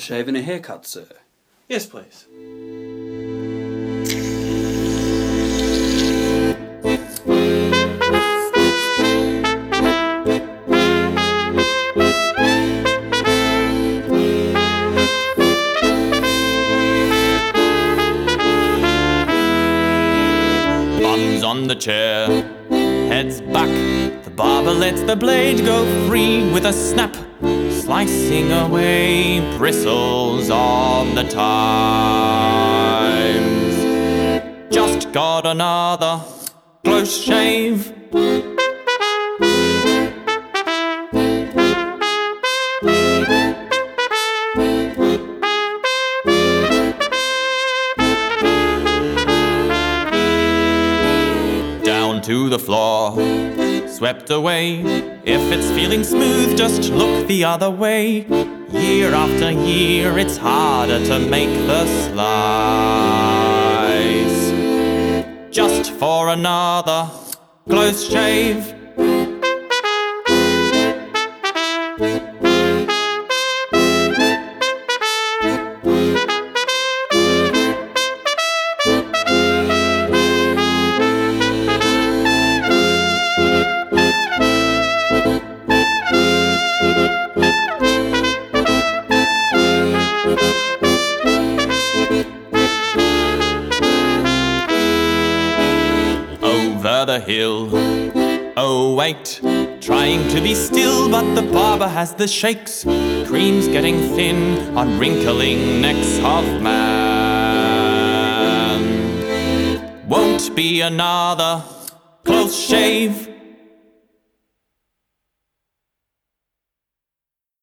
shave and a haircut, sir? Yes, please. Bums on the chair, heads back. The barber lets the blade go free with a snap, slicing away bristles of the times. Just got another close shave. Down to the floor, swept away. If it's feeling smooth, just look the other way. Year after year, it's harder to make the slice. Just for another close shave. Over the hill, oh wait, trying to be still, but the barber has the shakes. Cream's getting thin on wrinkling necks of man. Won't be another close shave.